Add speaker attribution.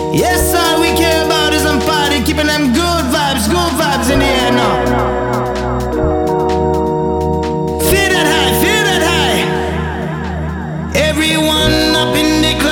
Speaker 1: Yes, all we care about is I'm party, keeping them good.